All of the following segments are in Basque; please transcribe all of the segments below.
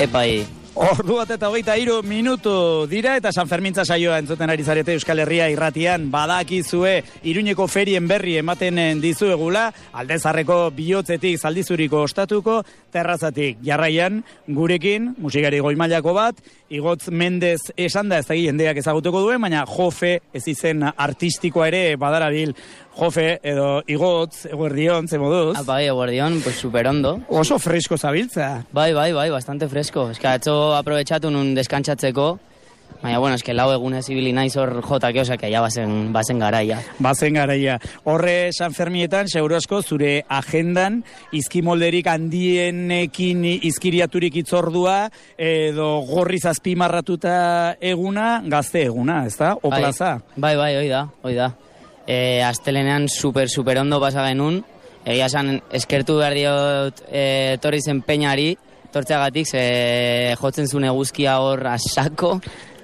Epai. Ordu bat eta 23 minutu dira eta San Fermintza saioa entzuten ari zarete Euskal Herria irratian badakizue Iruñeko ferien berri ematen dizuegula, Aldezarreko bihotzetik Zaldizuriko ostatuko terrazatik. Jarraian gurekin musikari goi-mailako bat, Igotz Mendez esan da ez da jendeak ezagutuko duen, baina Jofe ez izen artistikoa ere badarabil. Jofe edo Igotz, eguerdion, ze moduz? Bai, eguerdion, pues super ondo. Oso fresko zabiltza. Bai, bastante fresco. Es que atzo aprovechatu nun deskantzatzeko, baina, bueno, es que lau egunez ibili naiz hor jotake, osea, que ya bazen garaia. Bazen garaia. Horre San Fermietan, seguro asko, zure agendan, izkimolderik handienekin izkiriaturik itzordua, edo gorriz azpimarratuta eguna, gazte eguna, ez da? O plaza? Bai, hoi da. Astelenean super ondo pasa genuen, egia esan eskertu behar diot torri zen peñari, tortzeagatik, jotzen zuen eguzkia hor asako.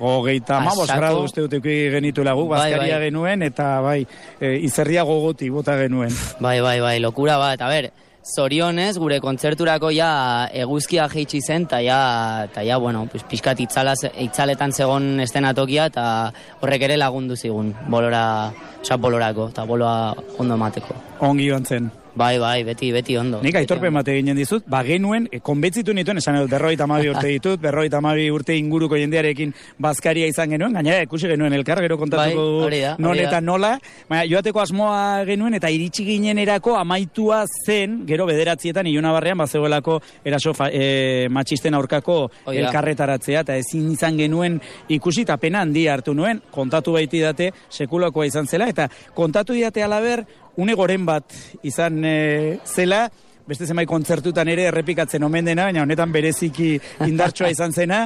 35 gradu uste dut genituela guk, bazkaria genuen, eta izerria gogoti bota genuen. Bai, lokura bat. A ber, zorionez, gure kontzerturako ja eguzkia jeitsi zen, eta ja, bueno, pixkat itzaletan zegon estenatokia, eta horrek ere lagundu zigun, bolorako, eta boloa ondo emateko. Ongi joan zen. Bai, beti ondo. Nik aitorpe emate ginen dizut, genuen, konbentzitu nituen, esan edo, 52 urte ditut, 52 urte inguruko jendearekin bazkaria izan genuen, gainera ikusi genuen elkar, gero kontatuko non eta nola, baina joateko asmoa genuen, eta iritsi ginenerako amaitua zen, gero 9etan Ilunabarrean, bazegoelako eraso matxisten aurkako elkarretaratzea, eta ezin izan genuen ikusi, eta pena handia hartu nuen, kontatu baiti date, sekulakoa izan zela, eta kontatu didate alaber, une goren bat izan zela, beste zenbait kontzertutan ere errepikatzen omen dena, baina honetan bereziki indartsua izan zena,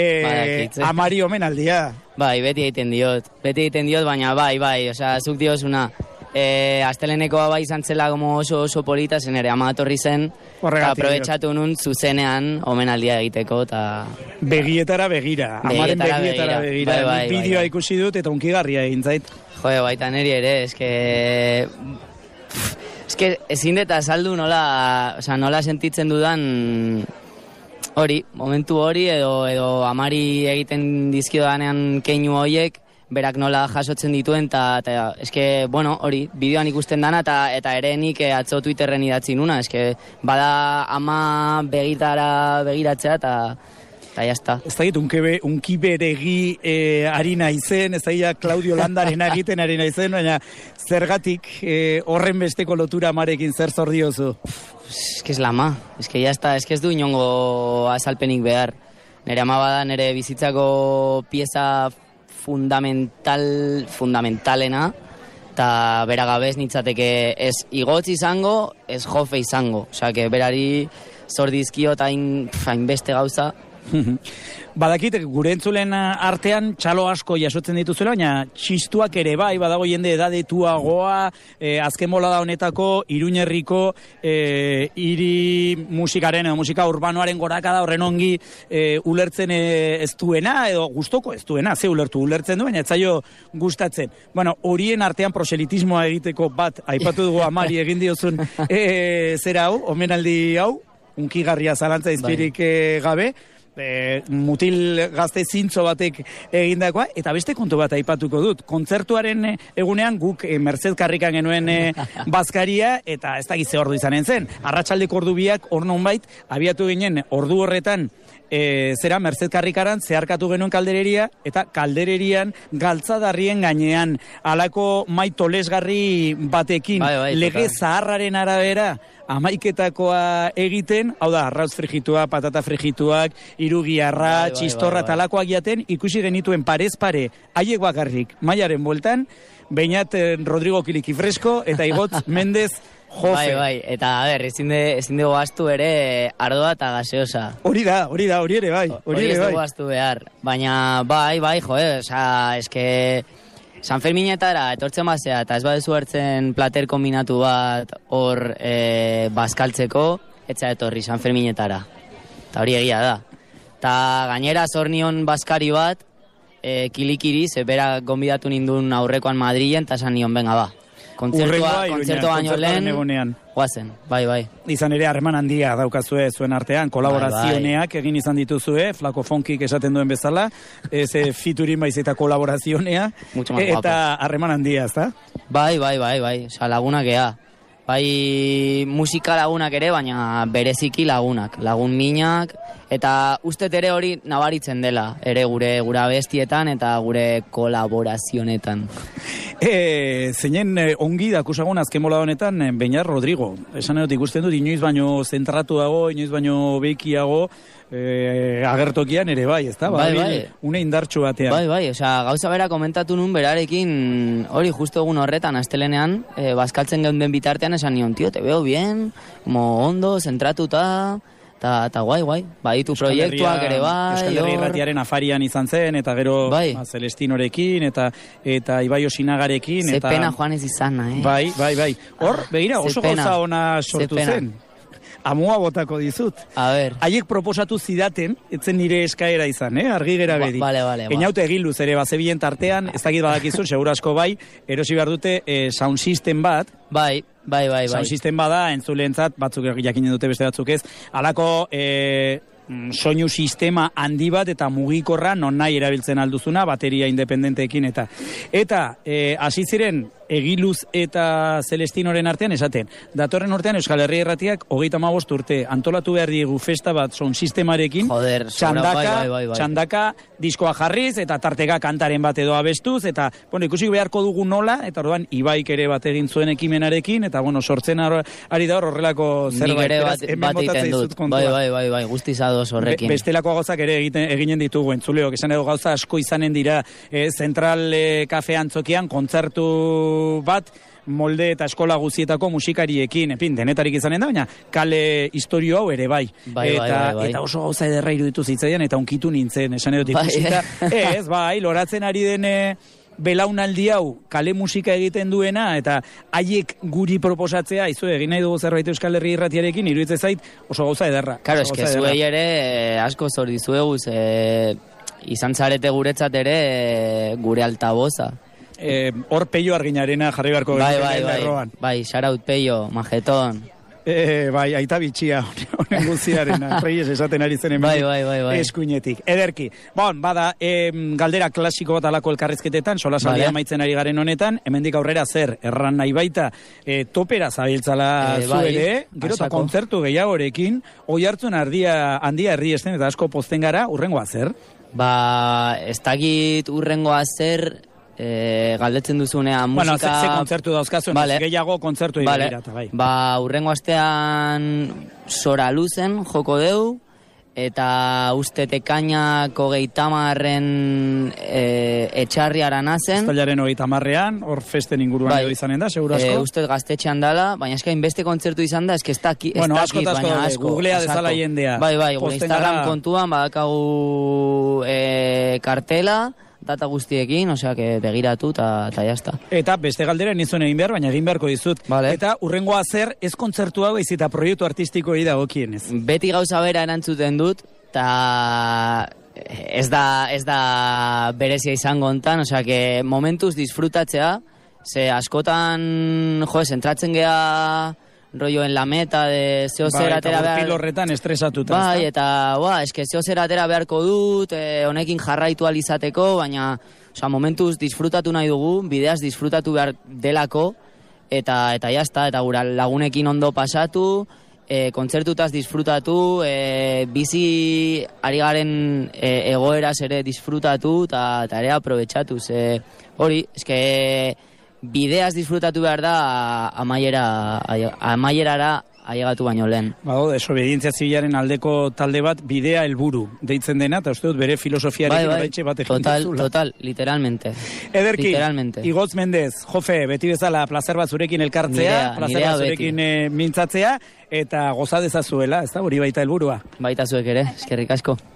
amari omenaldia. Bai, beti egiten diot, baina bai, osea, zuk diozuna, astelenekoa bai izan zela oso polita, zen ere ama atorri zen, eta aprobetxatu nun zuzenean omenaldia egiteko, eta... Begietara begira, amaren begietara begira, bideoa ikusi dut eta unkigarria egin zait. Baita neri ere, eske ezin deta azaldu nola sentitzen dudan momentu hori edo amari egiten dizkiodanean keinu horiek, berak nola jasotzen dituen, eta eske, bueno, bideoan ikusten dana, eta ere nik atzo Twitterren idatzi nuna, eske, bada ama begiratzea, eta jazta. Ez da unki beregi ari naizen, ez da Claudio Landaren egiten ari naizen, baina zergatik horren besteko lotura amarekin zer zor diozu? Ez que es la ama, ez que jazta, ez que ez du inongo azalpenik behar. Nere ama bada nere bizitzako pieza fundamentalena, eta bera gabez nintzateke ez Igotz izango, ez Jofe izango. Osea, que berari zor dizkio eta hainbeste gauza. Badakit, gure entzulen artean txalo asko jasotzen dituzuela, baina txistuak ere badago jende edadetuagoa, azken bolada honetako Iruñerriko hiri musikaren edo musika urbanoaren gorakada horren ongi ulertzen ez duena, edo gustoko ez duena, ze ulertzen du, baina ez zaio gustatzen. Bueno, horien artean proselitismoa egiteko bat, aipatu dugu amari egin diozun zera hau, omenaldi hau, unkigarria zalantza izpirik gabe, mutil gazte zintzo batek egindakoa, eta beste kontu bat aipatuko dut. Kontzertuaren egunean guk Merced karrikan genuen bazkaria, eta ez dakize ordu izanen zen. Arratsaldeko ordu biak hor nonbait, abiatu ginen ordu horretan Merced karrikaran zeharkatu genuen kaldereria, eta kaldererian galtzadarrien gainean alako maitolesgarri batekin lege zaharraren arabera amaiketakoa egiten, hau da, arrauz frigitua, patata frigituak, irugiarra, txistorra talakoak jaten, ikusi genituen parez pare, haiek bakarrik, mailaren bueltan, Beñat Rodrigo Kilikifresko, eta Igotz Mendez Jofe. Bai, eta a ber, ezin dugu astu ere ardoa eta gaseosa. Hori ere bai. Hori ez dugu astu behar, baina bai, osea, eske... San Ferminetara etortzen bazea, eta ez badezu hartzen plater kombinatu bat hor bazkaltzeko, etza etorri San Ferminetara. Eta hori egia da. Eta gainera zornion bazkari bat, Kilikiri, bera gonbidatu nindun aurrekoan Madrilen, eta esan nion, benga ba, kontzertua baino lehen, guazen, bai. Izan ere, harreman handia daukazue zuen artean, kolaborazioneak egin izan dituzue, Flako Funkik esaten duen bezala, ez fiturin baiz eta kolaborazionea, eta harreman handia, ezta? Bai, oza, lagunak ea. Bai, musika lagunak ere, baina bereziki lagun minak, eta ustet ere hori nabaritzen dela, ere gure abestietan eta gure kolaborazionetan. Zeinen ongi dakusagun azken bola honetan, Beñar Rodrigo. Esan edot ikusten dut, inoiz baino zentratu dago, inoiz baino bekiago, agertokian ere bai, ezta? Bai. Une indartsu batean. Bai, osea, gauza bera komentatu nun berarekin, hori justo egun horretan, astelenean, bazkaltzen geunden bitartean, esan nion, tio, te veo bien, como ondo, zentratuta, eta guai, baditu proiektuak ere bai. Euskal Herria Irratiaren afarian izan zen, eta gero Celestinorekin, eta Ibai Osinagarekin. Ze pena joan ez izana, Bai. Hor, begira, oso gauza ona sortu zen. Amua botako dizut. A ber. Haiek proposatu zidaten, etzen nire eskaera izan, argi gera bedi. Vale. Einaute egin luz ere, bazebien tartean, ez dakit badakizun, segura asko bai, erosi behar dute sound system bat. Bai. Sound system bada, entzuleentzat, batzuk jakinen dute beste batzuk ez, alako soinu sistema handi bat eta mugikorra non nahi erabiltzen alduzuna, bateria independenteekin eta hasi ziren Egiluz eta Celestinoren artean esaten. Datorren urtean Euskal Herria Irratiak 35 urte antolatu behar diegu festa bat sound sistemarekin. Joder, txandaka diskoa jarriz eta tarteka kantaren bat edo abestuz eta ikusi beharko dugu nola eta orduan Ibaik ere bat egin zuen ekimenarekin eta sortzen ari da horrelako zerbait. Nik ere bat egiten dut. Bai, guztiz ados horrekin. Bestelako gauzak ere eginen ditugu entzuleok. Esan edo gauza asko izanen dira Zentral Kafe Antzokian kontzertu bat molde eta eskola guzietako musikariekin, denetarik izanen da, baina kale historio hau ere bai. Eta oso gauza ederra iruditu zitzaidan eta unkitu nintzen, esan edot ikusita. Loratzen ari den belaunaldi hau kale musika egiten duena eta haiek guri proposatzea, egin nahi dugu zerbait Euskal Herria Irratiarekin, iruditzen zait oso gauza ederra. Karo, eske zuei ere asko zor dizuegu, izan zarete guretzat ere gure altaboza. Hor Peio Arginarena jarri beharko erroan. Bai, shoutout Peio, majetón. Bai, aita bitxia honen guziarena, Reyes esaten ari zen bai. Eskuinetik. Ederki. Bada, galdera klasiko bat alako elkarrizketetan, solasaldia maitzen ari garen honetan, hemendik aurrera zer, erran nahi baita, topera zabiltzala zuele, gero eta kontzertu gehiagorekin, oi hartzun handia erdi esten, eta asko pozten gara, urrengoa zer? Ez dakit urrengoa zer, galdetzen duzunean musika... Ze kontzertu dauzkazuen, gehiago kontzertu egirata, bai. Urrengo astean Sora Luzen joko deu, eta uste Ekainako 30 etxarriara nazen. Estalaren 30 hor festen inguruan edo izanen da, segura asko? Uste gaztetxean dala, baina eskain beste kontzertu izan da, ez dakit, baina asko. Googlea dezala jendea. Bai, gure Instagram kontuan badakagu kartela, data guztiekin, osea, begiratu eta jazta. Eta beste galdera nizuen egin behar, baina egin beharko dizut. Eta urrengoa zer, ez kontzertu hau eta proiektu artistiko egin dagokienez. Beti gauza bera erantzuten dut, eta ez da berezia izango ontan, osea, momentuz disfrutatzea, ze askotan, zentratzen geha rollo en la meta de zeo zer atera behar... Bai, eta horretan estresatuta. Bai, eta zeo zer atera beharko dut, honekin jarraitu alizateko, baina momentuz disfrutatu nahi dugu, bideaz disfrutatu behar delako, eta jazta, eta gura lagunekin ondo pasatu, kontzertutaz disfrutatu, bizi ari garen egoeraz ere disfrutatu, eta ere aprobetxatu, hori, bideaz disfrutatu behar da amaierara ailegatu baino lehen. Desobedientzia zibilaren aldeko talde bat bidea helburu deitzen dena, eta uste dut bere filosofiarekin oraitxe bat egin dizula. Total, literalmente. Ederki, Igotz Mendez, Jofe, beti bezala plazer bat zurekin elkartzea, plazer bat zurekin mintzatzea, eta goza dezazuela, ez da, hori baita helburua. Baita zuek ere, eskerrik asko.